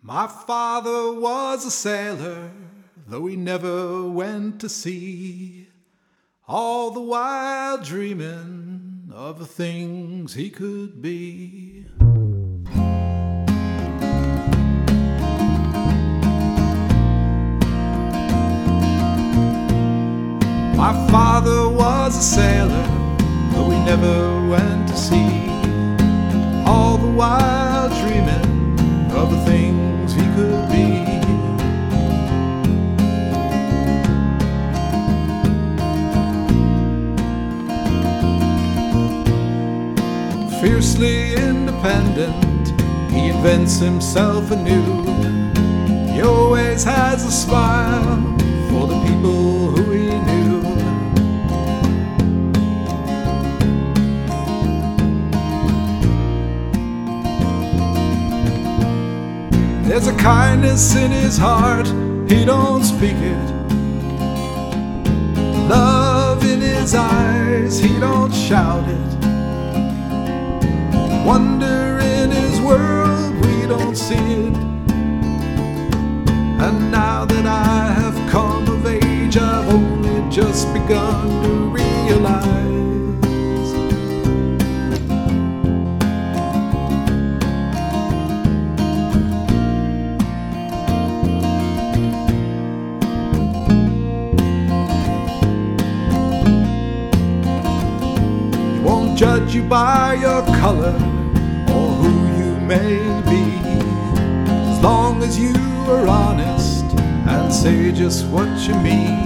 My father was a sailor, though he never went to sea, all the while dreaming of the things he could be. My father was a sailor, though he never went to sea, all the while dreaming of the things he could be. Fiercely independent, he invents himself anew. He always has a smile for the people who he knew. There's a kindness in his heart, he don't speak it. Love in his eyes, he don't shout it. Wonder in his world, we don't see it. And now that I have come of age, I've only just begun to realize he won't judge you by your color or who you may be, as long as you are honest and say just what you mean.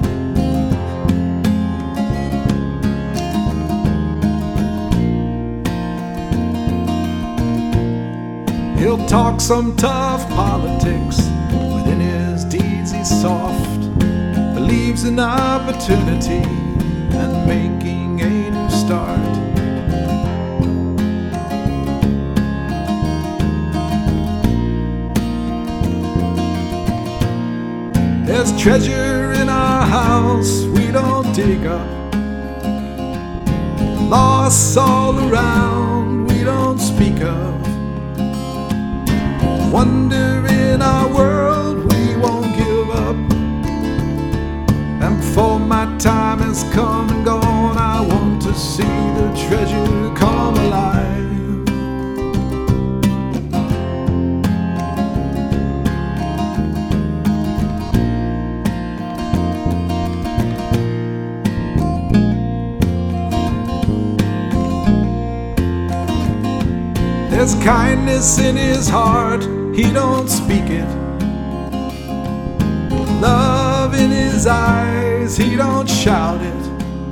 He'll talk some tough politics, but in his deeds he's soft, believes in opportunity and making a new start. There's treasure in our house we don't dig up, loss all around we don't speak of, wonder in our world we won't give up. And before my time has come and gone, I want to see the treasure come alive. There's kindness in his heart, he don't speak it. Love in his eyes, he don't shout it.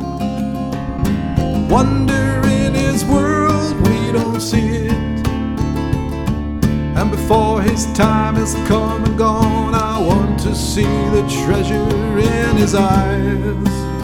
Wonder in his world, we don't see it. And before his time has come and gone, I want to see the treasure in his eyes.